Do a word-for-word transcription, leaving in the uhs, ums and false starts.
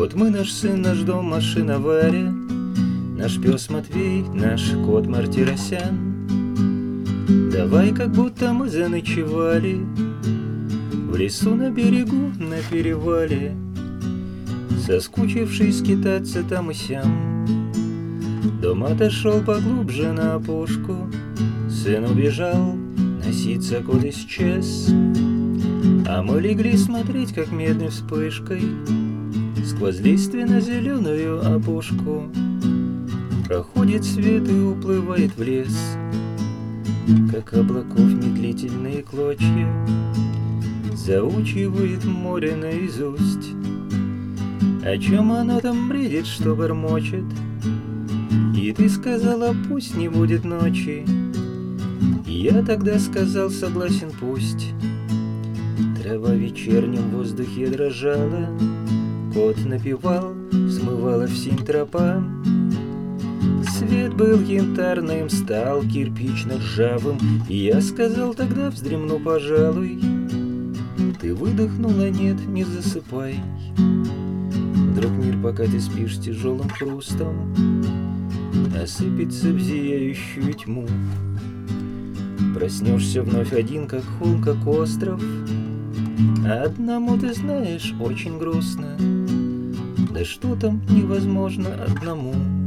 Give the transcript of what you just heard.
Вот мы, наш сын, наш дом, машина Варя, наш пес Матвей, наш кот Мартиросян. Давай, как будто мы заночевали в лесу на берегу, на перевале, соскучившись скитаться там и сям. Дом отошел поглубже на опушку, сын убежал, носиться кот исчез. А мы легли смотреть, как медной вспышкой сквозь лиственно-зеленую опушку проходит свет и уплывает в лес, как облаков медлительные клочья заучивает море наизусть. О чем оно там бредит, что бормочет? И ты сказала, пусть не будет ночи. Я тогда сказал, согласен, пусть. Трава в вечернем воздухе дрожала, кот напевал, смывала в синь тропа. Свет был янтарным, стал кирпично-ржавым, и я сказал, тогда вздремну, пожалуй. Ты выдохнула, нет, не засыпай. Вдруг мир, пока ты спишь, тяжелым хрустом осыпется в зияющую тьму. Проснешься вновь один, как холм, как остров, а одному, ты знаешь, очень грустно. Да что там невозможно одному?